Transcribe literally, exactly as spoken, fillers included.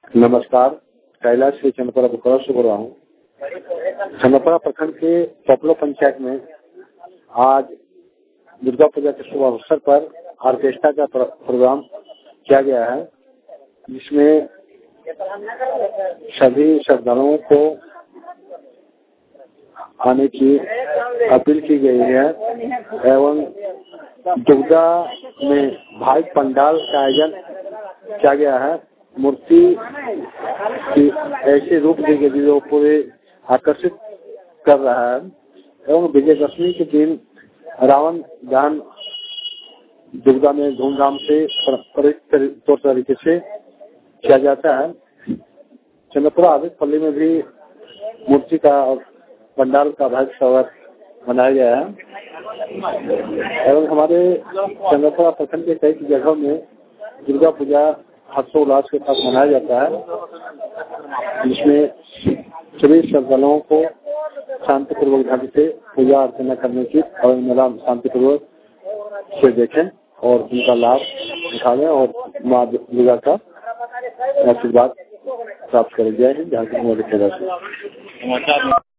नमस्कार, कैलाश से चंदपुरा बुखारा से बोल रहा हूँ। चंदपुरा प्रखंड के पपलो पंचायत में आज दुर्गा पूजा के शुभ अवसर पर ऑर्केस्ट्रा का प्रोग्राम किया गया है, जिसमें सभी श्रद्धालुओं को आने की अपील की गई है एवं दुर्गा में भाई पंडाल का आयोजन किया गया है। मूर्ति की ऐसे रूप दी गई जो पूरे आकर्षित कर रहा है एवं विजयदशमी के दिन रावण दहन दुर्गा में धूमधाम से पारंपरिक तौर तरीके से किया जाता है। चंद्रपुरा आदित्य पल्ली में भी मूर्ति का और पंडाल का भव्य स्वागत मनाया गया है एवं हमारे चंद्रपुरा प्रखंड के कई जगहों में दुर्गा पूजा हर्षोल्लास के साथ मनाया जाता है, जिसमें सभी श्रद्धालुओं को शांतिपूर्वक ढंग से पूजा अर्चना करने की और मेला शांतिपूर्वक से देखें और उनका लाभ उठाएं और माँ दुर्गा का आशीर्वाद प्राप्त करें। जय हिंद।